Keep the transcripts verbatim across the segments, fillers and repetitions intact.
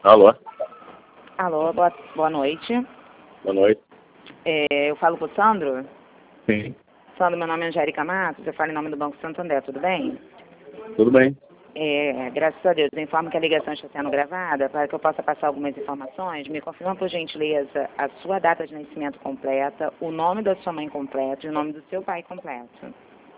Alô? Alô, boa, boa noite. Boa noite. É, eu falo com o Sandro. Sim. Sandro, meu nome é Angélica Matos, eu falo em nome do Banco Santander, tudo bem? Tudo bem? É, graças a Deus, eu informo que a ligação está sendo gravada para que eu possa passar algumas informações. Me confirma, por gentileza, a sua data de nascimento completa, o nome da sua mãe completo e o nome do seu pai completo.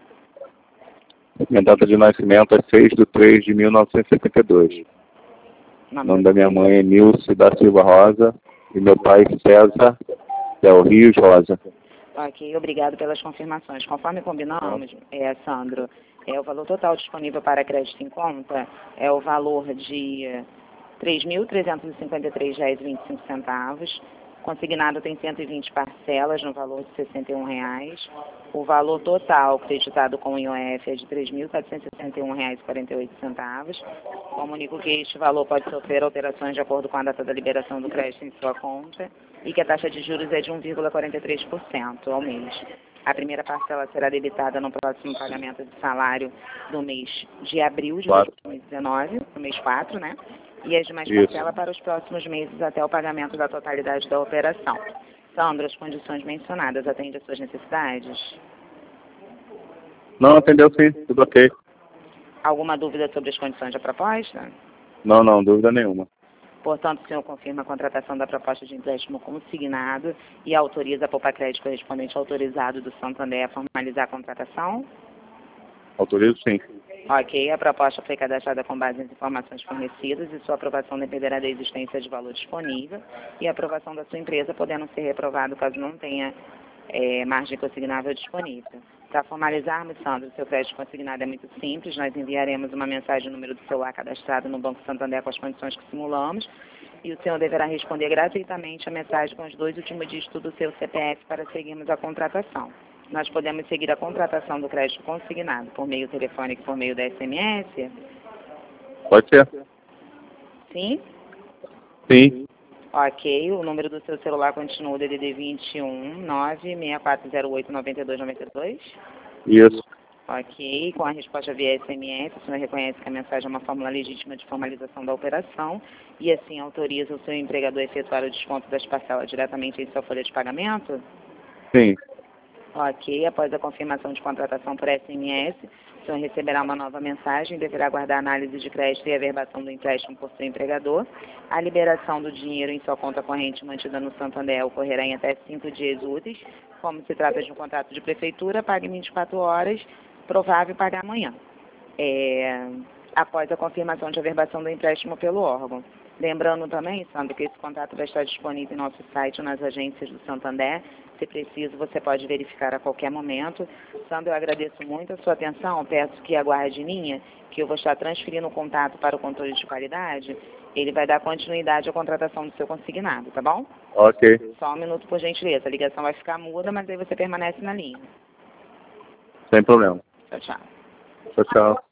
Minha data de nascimento é seis de três de mil novecentos e setenta e dois. O nome da minha mãe é Nilce da Silva Rosa e meu pai César Del Rios Rosa. Ok, obrigado pelas confirmações. Conforme combinamos, é, Sandro, é, o valor total disponível para crédito em conta é o valor de três mil trezentos e cinquenta e três reais e vinte e cinco centavos. Consignado tem cento e vinte parcelas no valor de sessenta e um reais. O valor total creditado com o I O F é de três mil quatrocentos e sessenta e um reais e quarenta e oito centavos. Comunico que este valor pode sofrer alterações de acordo com a data da liberação do crédito em sua conta e que a taxa de juros é de um vírgula quarenta e três por cento ao mês. A primeira parcela será debitada no próximo pagamento de salário do mês de abril de dois mil e dezenove, no mês quatro, né? E as demais parcelas para os próximos meses até o pagamento da totalidade da operação. Sandro, as condições mencionadas atendem às suas necessidades? Não, atendeu sim, tudo ok. Alguma dúvida sobre as condições da proposta? Não, não, dúvida nenhuma. Portanto, o senhor confirma a contratação da proposta de empréstimo consignado e autoriza a Poupa-Crédito correspondente autorizado do Santander a formalizar a contratação? Autorizo sim. Ok, a proposta foi cadastrada com base nas informações fornecidas e sua aprovação dependerá da existência de valor disponível e a aprovação da sua empresa, podendo ser reprovado caso não tenha é, margem consignável disponível. Para formalizarmos, Sandro, seu crédito consignado é muito simples. Nós enviaremos uma mensagem no número do celular cadastrado no Banco Santander com as condições que simulamos e o senhor deverá responder gratuitamente a mensagem com os dois últimos dígitos do seu C P F para seguirmos a contratação. Nós podemos seguir a contratação do crédito consignado por meio telefônico e por meio da S M S? Pode ser? Sim? Sim. Ok, o número do seu celular continua o D D D vinte e um, nove seis quatro zero oito, nove dois nove dois? Isso. Ok, com a resposta via S M S, o senhor reconhece que a mensagem é uma fórmula legítima de formalização da operação e assim autoriza o seu empregador a efetuar o desconto das parcelas diretamente em sua folha de pagamento? Sim. Ok, após a confirmação de contratação por S M S, o senhor receberá uma nova mensagem e deverá aguardar a análise de crédito e averbação do empréstimo por seu empregador. A liberação do dinheiro em sua conta corrente mantida no Santander ocorrerá em até cinco dias úteis. Como se trata de um contrato de prefeitura, pague em vinte e quatro horas, provável pagar amanhã. É, após a confirmação de averbação do empréstimo pelo órgão. Lembrando também, Sandro, que esse contrato vai estar disponível em nosso site ou nas agências do Santander. Se preciso, você pode verificar a qualquer momento. Sandro, eu agradeço muito a sua atenção. Peço que aguarde em linha, que eu vou estar transferindo o contato para o controle de qualidade. Ele vai dar continuidade à contratação do seu consignado, tá bom? Ok. Só um minuto, por gentileza. A ligação vai ficar muda, mas aí você permanece na linha. Sem problema. Tchau, tchau. Tchau, tchau.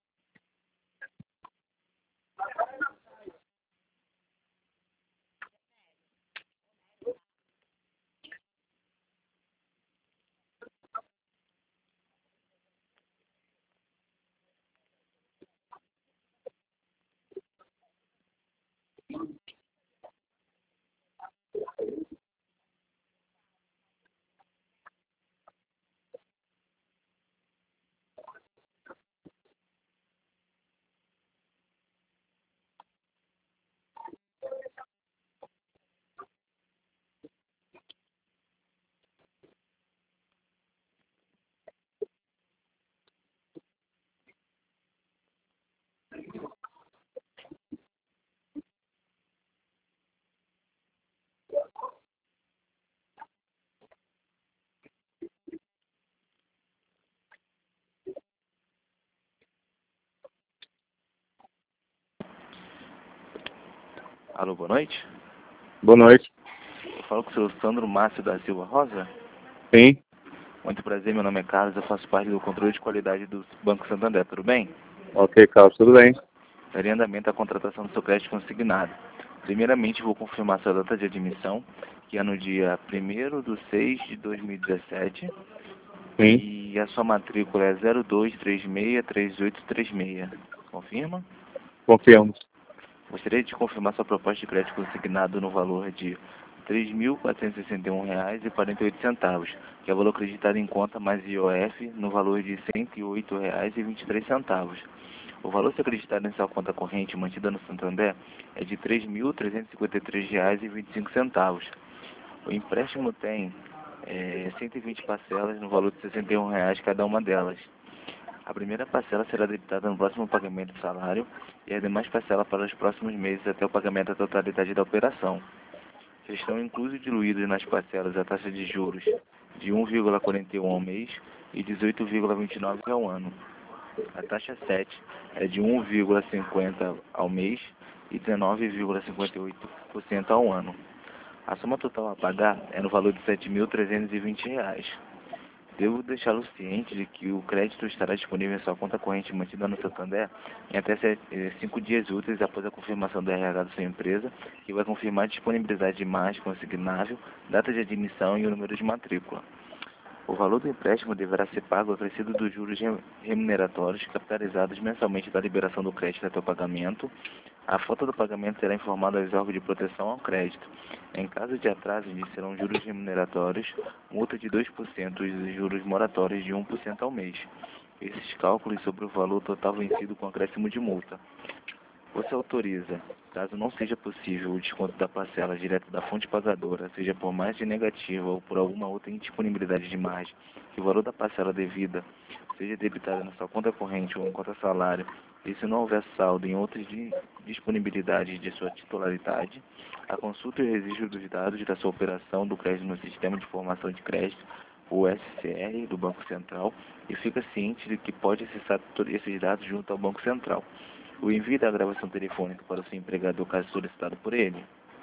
Alô, boa noite. Boa noite. Eu falo com o senhor Sandro Márcio da Silva Rosa. Sim. Muito prazer, meu nome é Carlos, eu faço parte do controle de qualidade do Banco Santander, tudo bem? Ok, Carlos, tudo bem. Daria andamento à contratação do seu crédito consignado. Primeiramente, vou confirmar sua data de admissão, que é no dia primeiro de seis de dois mil e dezessete. Sim. E a sua matrícula é zero dois três seis três oito três seis. Confirma? Confirmo. Gostaria de confirmar sua proposta de crédito consignado no valor de três mil quatrocentos e sessenta e um reais e quarenta e oito centavos, que é o valor acreditado em conta mais I O F no valor de cento e oito reais e vinte e três centavos. O valor acreditado em sua conta corrente mantida no Santander é de três mil trezentos e cinquenta e três reais e vinte e cinco centavos. O empréstimo tem é, cento e vinte parcelas no valor de sessenta e um reais cada uma delas. A primeira parcela será debitada no próximo pagamento do salário e as demais parcelas para os próximos meses até o pagamento da totalidade da operação. Estão inclusos e diluídos nas parcelas a taxa de juros de um vírgula quarenta e um ao mês e dezoito vírgula vinte e nove ao ano. A taxa sete é de um vírgula cinquenta ao mês e dezenove vírgula cinquenta e oito por cento ao ano. A soma total a pagar é no valor de sete mil trezentos e vinte reais. Devo deixá-lo ciente de que o crédito estará disponível em sua conta corrente mantida no Santander em até cinco dias úteis após a confirmação do R H da sua empresa, que vai confirmar a disponibilidade de imagem consignável, data de admissão e o número de matrícula. O valor do empréstimo deverá ser pago acrescido dos juros remuneratórios capitalizados mensalmente da liberação do crédito até o pagamento. A falta do pagamento será informada aos órgãos de proteção ao crédito. Em caso de atraso, serão juros remuneratórios, multa de dois por cento e juros moratórios de um por cento ao mês. Esses cálculos sobre o valor total vencido com acréscimo de multa. Você autoriza, caso não seja possível o desconto da parcela direto da fonte pagadora, seja por margem negativa ou por alguma outra indisponibilidade de margem, que o valor da parcela devida seja debitado na sua conta corrente ou em conta salário, e se não houver saldo em outras disponibilidades de sua titularidade, a consulta e o registro dos dados da sua operação do crédito no Sistema de Informação de Crédito, o S C R, do Banco Central, e fica ciente de que pode acessar esses dados junto ao Banco Central. O envio da gravação telefônica para o seu empregador, caso solicitado por ele.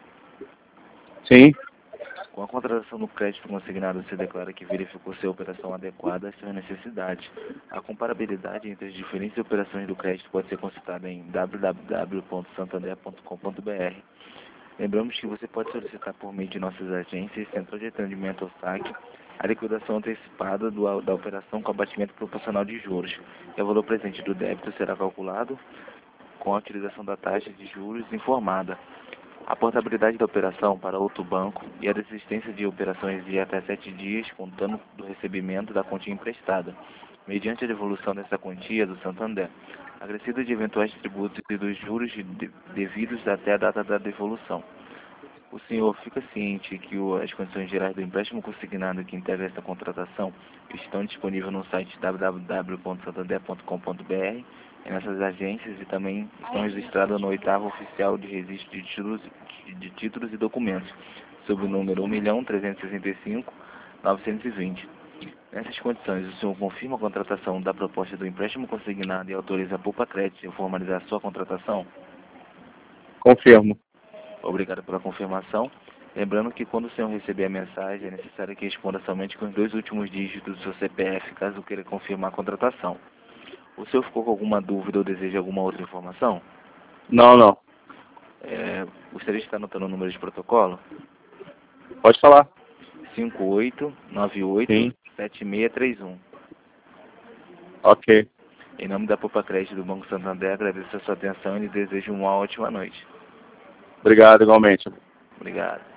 Sim. Com a contratação do crédito consignado, você declara que verificou se a operação adequada às suas necessidades. A comparabilidade entre as diferentes operações do crédito pode ser consultada em w w w ponto santander ponto com ponto b r. Lembramos que você pode solicitar por meio de nossas agências, central de atendimento ao saque, a liquidação antecipada do, da operação com abatimento proporcional de juros. E o valor presente do débito será calculado com a utilização da taxa de juros informada. A portabilidade da operação para outro banco e a desistência de operações de até sete dias, contando do recebimento da quantia emprestada, mediante a devolução dessa quantia do Santander, acrescido de eventuais tributos e dos juros de, devidos até a data da devolução. O senhor fica ciente que o, as condições gerais do empréstimo consignado que integra esta contratação estão disponíveis no site w w w ponto santander ponto com ponto b r, em nossas agências, e também estão registradas no oitavo oficial de registro de títulos, de títulos e documentos, sob o número um milhão trezentos e sessenta e cinco mil novecentos e vinte. Nessas condições, o senhor confirma a contratação da proposta do empréstimo consignado e autoriza a Poupa Crédito a formalizar a sua contratação? Confirmo. Obrigado pela confirmação. Lembrando que quando o senhor receber a mensagem, é necessário que responda somente com os dois últimos dígitos do seu C P F, caso queira confirmar a contratação. O senhor ficou com alguma dúvida ou deseja alguma outra informação? Não, não. É, gostaria de estar anotando o número de protocolo? Pode falar. cinco oito nove oito sete seis três um. Ok. Em nome da Poupa Crédito do Banco Santander, agradeço a sua atenção e lhe desejo uma ótima noite. Obrigado, igualmente. Obrigado.